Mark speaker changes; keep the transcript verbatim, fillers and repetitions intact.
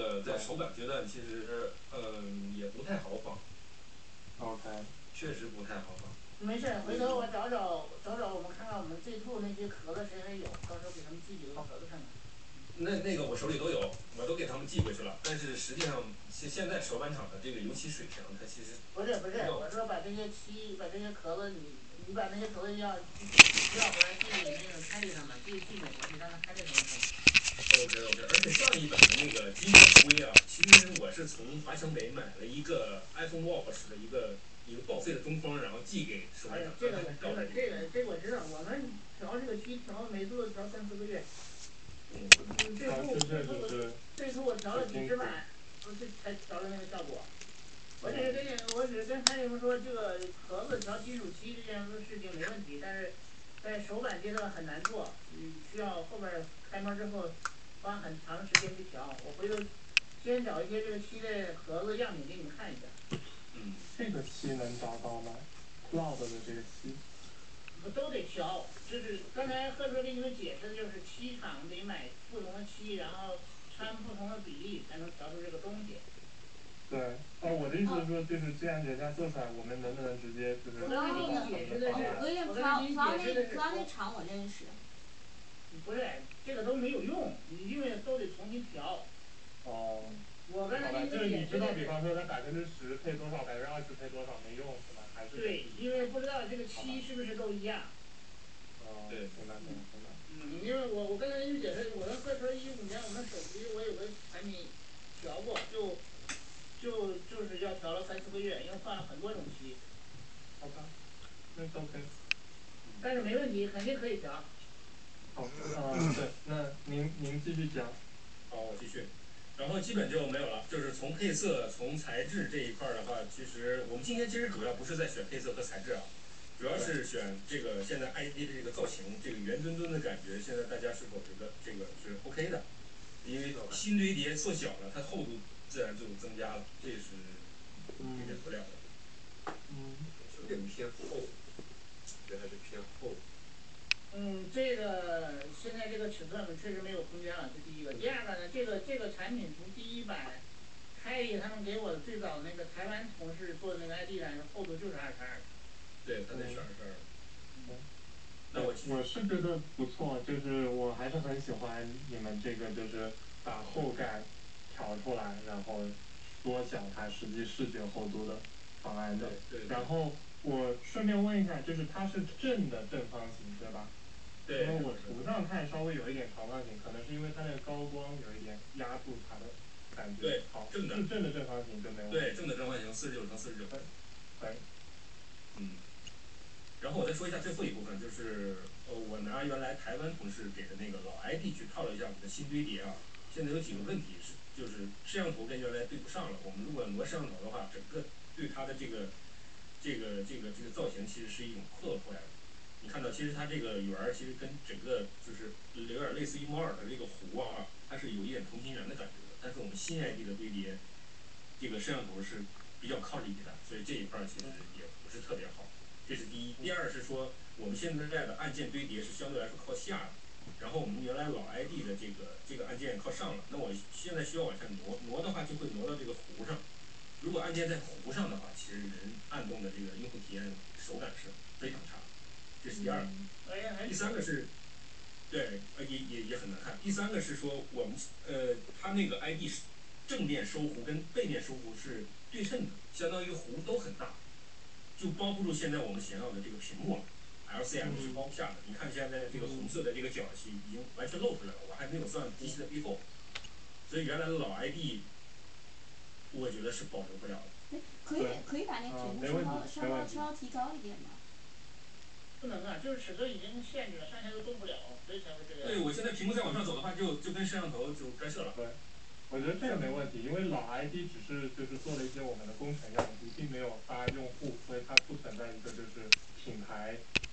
Speaker 1: 个在手感阶段其实嗯也不太好仿。
Speaker 2: OK。
Speaker 1: 确实不太好仿。
Speaker 3: 没事，回头我找找找找，我们看看我们 Z two 那些壳子谁还有，到时候给他们寄几个壳子看看。
Speaker 1: 那那个我手里都有，我都给他们寄过去了。但是实际上现现在手板厂的这个油漆水平，它其实
Speaker 3: 不是不是，我说把这些漆把这些壳子你你把那些壳子要要回来寄给那个开利他们，寄寄美国去让他开利他们看。
Speaker 1: OK OK，而且上一版的那个金属灰啊，其实我是从华强北买了一个 iPhone Watch 的一个一个报废的中锋，然后寄给手板厂。
Speaker 3: 这个这个这个这个我知道，我们调这个漆调每次都调三四个月。
Speaker 1: 嗯，
Speaker 3: 最初最初最初我调了几十版，不是才调的那个效果。我只是跟你我只是跟他们说，这个壳子调金属漆这件事情没问题，但是在手感阶段很难做，你需要后边开模之后花很长时间去调。我回头先找一些这个漆的壳子样品给你们看一下。
Speaker 1: 嗯，
Speaker 2: 这个漆能找到吗 ？Cloud 的这个漆。
Speaker 3: 都得调，就是刚才贺哥给你们解释的就是漆厂得买不同的漆，然后掺不同的比例才能调出这个东西。
Speaker 2: 对，哦，我的意思是说，就是既然人家做出来，我们能不能直接就是？
Speaker 3: 我刚才给你解释的是，我刚才给你解释的是。
Speaker 4: 那厂我认识。
Speaker 3: 不是，这个都没有用，你因为都得重新调。
Speaker 2: 哦。
Speaker 3: 我刚才给你
Speaker 2: 就是你知道，
Speaker 3: 解释的是。
Speaker 2: 比方说它百分之十配多少，百分之二十配多少没用是吧？还是。
Speaker 3: 对，因为不知道这个漆是不是都一样。
Speaker 2: 哦，对，明白明白明白。
Speaker 3: 嗯，因为我我刚才给你解释，我跟贺车一五年我们手机我有个产品调过，就就就是要调了三四个月，因为换了很多种漆。
Speaker 2: 好吧，那都可以。
Speaker 3: 但是没问题，肯定可以调。
Speaker 2: 好，嗯，对，那您您继续讲。
Speaker 1: 好，我继续。然后基本就没有了，就是从配色、从材质这一块儿的话，其实我们今天其实主要不是在选配色和材质啊，主要是选这个现在 I D 的这个造型，这个圆墩墩的感觉，现在大家是否觉得这个是 OK 的？因为新堆叠缩小了，它厚度自然就增加了，这是避免不了的。
Speaker 2: 嗯，
Speaker 5: 有点偏厚，觉得还是偏厚。
Speaker 3: 嗯，这个现在这个尺寸确实没有空间了，这第一个。第二个呢，这个这个产品从第一版开利他们给我的最早那个台湾同事做的那个 I D 上厚度就是二乘二。
Speaker 1: 对，它那是二乘二。
Speaker 2: 嗯。
Speaker 1: 那我
Speaker 2: 我是觉得不错，就是我还是很喜欢你们这个，就是把后盖调出来，然后缩小它实际视觉厚度的方案的。
Speaker 1: 对对。
Speaker 2: 然后我顺便问一下，就是它是正的正方形对吧？
Speaker 1: 对。
Speaker 2: 因为我图上看稍微有一点长方形，可能是因为它那个高光有一点压住它的感觉。
Speaker 1: 对，
Speaker 2: 好，
Speaker 1: 正的。
Speaker 2: 是正的正方形就没问题。
Speaker 1: 对，正的正方形，四十九乘四十九。
Speaker 2: 可以。
Speaker 1: 嗯。然后我再说一下最后一部分，就是呃，我拿原来台湾同事给的那个老 I D 去套了一下我们的新堆叠啊。现在有几个问题是，就是摄像头跟原来对不上了。我们如果挪摄像头的话，整个对它的这个这个这个这个造型其实是一种破坏的。你看到其实它这个圆儿其实跟整个就是有点类似于猫耳的这个弧啊，它是有一点同心圆的感觉的。但是我们新 I D 的堆叠，这个摄像头是比较靠里的，所以这一块其实也不是特别好。这是第一。第二是说，我们现在的按键堆叠是相对来说靠下的，然后我们原来老 I D 的这个这个按键靠上了，那我现在需要往下挪，挪的话就会挪到这个弧上。如果按键在弧上的话，其实人按动的这个用户体验手感是非常差。这是第二个。第三个是，对，呃也也也很难看。第三个是说我们呃，它那个 I D 是正面收弧跟背面收弧是对称的，相当于弧都很大，就包不住现在我们想要的这个屏幕了。L C M 是包不下的。你看现在这个红色的这个角系已经完全露出来了，我还没有算机器的背后。所以原来的老 I D， 我觉得是保留不了的。
Speaker 4: 可以可以把那屏幕稍稍稍稍稍提高一点吗？
Speaker 3: 不能啊，就是尺寸已经限制了，上下都动不了，所以才会这样。
Speaker 1: 对，我现在屏幕再往上走的话，就就跟摄像头就干涉了。
Speaker 2: 对。我觉得这个没问题，因为老 I D 只是就是做了一些我们的工程用途，并没有发用户，所以它不存在一个就是品牌